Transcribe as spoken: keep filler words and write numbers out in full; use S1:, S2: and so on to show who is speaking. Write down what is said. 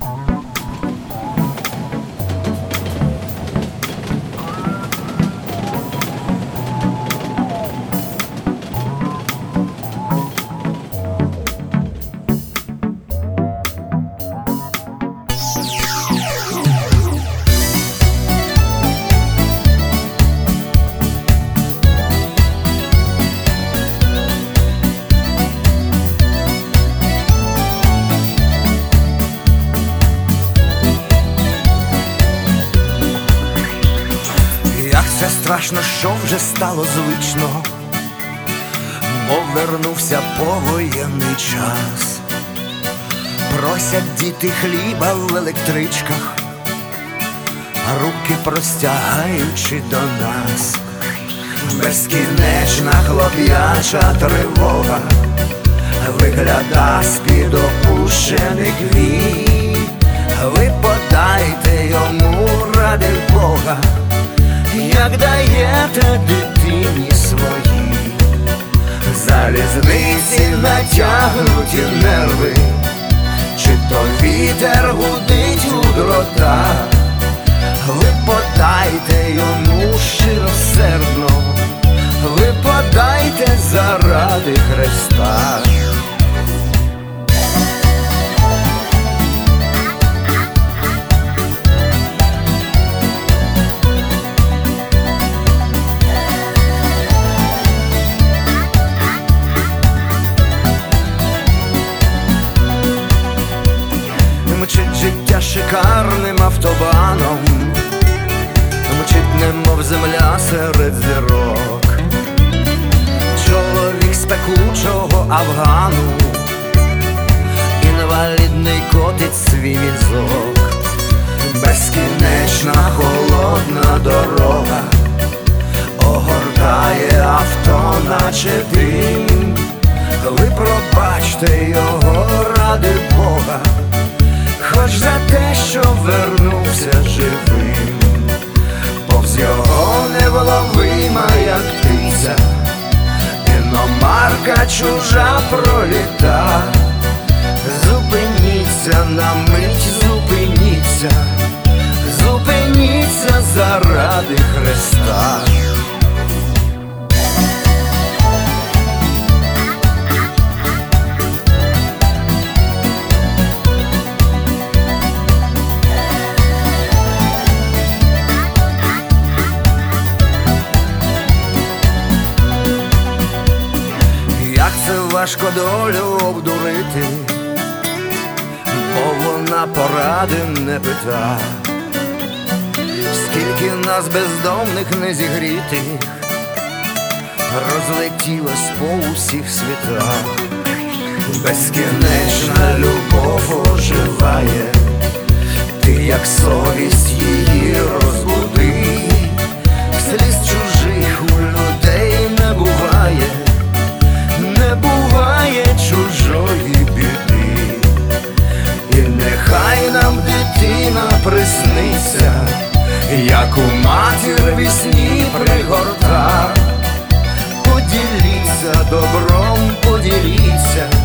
S1: Страшно, що вже стало звично, мов вернувся повоєнний час. Просять діти хліба в електричках, руки простягаючи до нас. Безкінечна хлоп'яча тривога вигляда з-під опущених вій. Ви подайте йому ради Бога, як даєте дитині своїй. Залізниці натягнуті нерви, чи то вітер гудить у дротах. Ви подайте йому щиросердно, ви подайте заради Христа. Мчить життя шикарним автобаном, мчить немов земля серед зірок. Чоловік з пекучого Афгану, інвалідний котить свій візок. Безкінечна холодна дорога огортає авто, наче дим. Ви пробачте його ради Бога, хоч за те, що вернувся живим. Повз його невловима, як птиця, іномарка чужа проліта. Зупиніться на мить, зупиніться, зупиніться заради Христа. Важко долю обдурити, бо вона поради не пита. Скільки нас бездомних не зігрітих розлетілось по усіх світах. Безкінечна любов оживає, ти як совість її розбуди. Сліз чужих у людей не буває, не буває чужої біди. І нехай нам дитина присниться, як у матір вісні пригорта. Поділіться добром, поділіться,